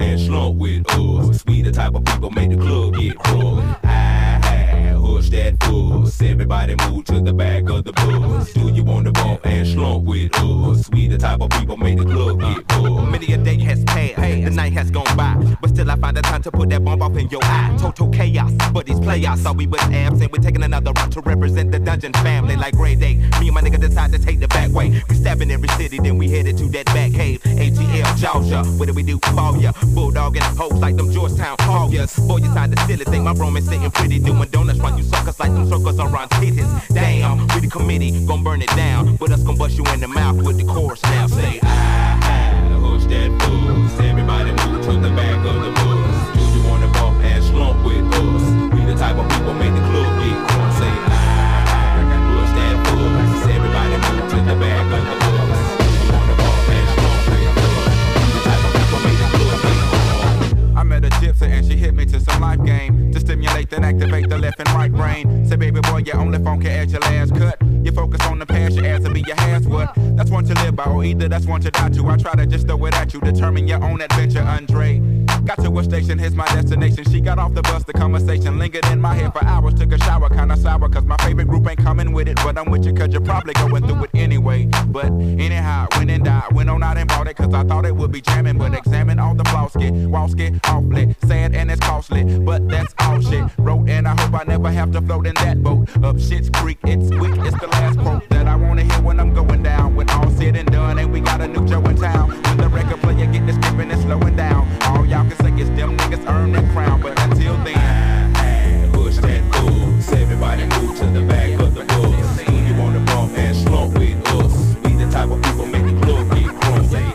and slump with us. We the type of people make the club get rough. Hush that fuss. Everybody move to the back of the bus. Do you want to bump and slump with us? We the type of people make the club get rough. Many a day has passed, the night has gone by, but still I find the time to put that bomb off in your eye. Total chaos, but these playoffs thought we was absent. We're taking another route to represent the Dungeon family like grade 8. Me and my nigga decide to take the back way. We stabbing every city, then we headed to that back cave. ATL, Georgia, what do we do for ya? Bulldog and hoes like them Georgetown Hoyas. Boy, you sound the silly thing, my room is sitting pretty. Doing donuts, run you suckers like them circles around titties. Damn, we the committee, gon' burn it down. But us gon' bust you in the mouth with the chorus now. Say, hush that booze. Everybody move to the back of the bus. Do you wanna bump and slump with us? We the type of people make the club get crunk. Say, hush that booze. Everybody move to the back of the bus. Do you wanna bump and slump with us? We the type of people make the club get crunk. I met a gypsy and she hit me to some life game to stimulate and activate the left and right brain. Say, baby boy, your only phone can add your last cut. You focus on the past, your ass will be your has what? That's one to live by, or either that's one to die to. I try to just throw it at you, determine your own adventure, Andre. Got to a station, here's my destination. She got off the bus, the conversation lingered in my head for hours. Took a shower, kinda sour, cause my favorite group ain't coming with it. But I'm with you, cause you're probably going through it anyway. But anyhow, went and died, went on out and bought it, cause I thought it would be jamming. But examine all the flosky, walsky, awfully sad and it's costly. But that's all shit. Wrote and I hope I never have to float in that boat. Up Shit's Creek, it's quick, it's the last quote that I wanna hear when I'm going down. When all said and done, and we got a new Joe in town. When the record player get the skipping and slowing down, all y'all can say is them niggas earn the crown. But until then, push that booze. Everybody move to the back of the bus. Do you wanna bump and slump with us? We the type of people make the club get crunk. Say,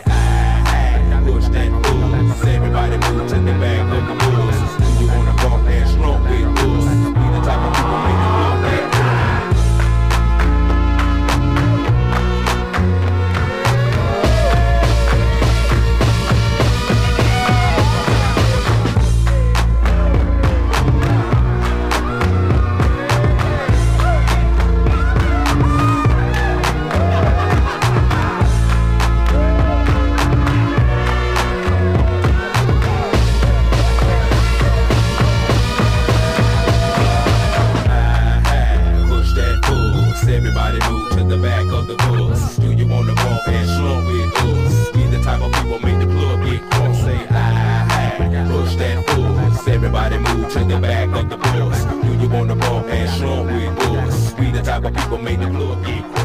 push that booze. Everybody move to the back of the bus. Do you wanna bump and slump with us? We the type of people make the club get crunk. Everybody move to the back of the bus. Do you wanna bump and slump with us? We the type of people make the club get crunk. Say, push that booze. Everybody move to the back of the bus. Do you wanna bump and slump with us? We the type of people make the club get crunk.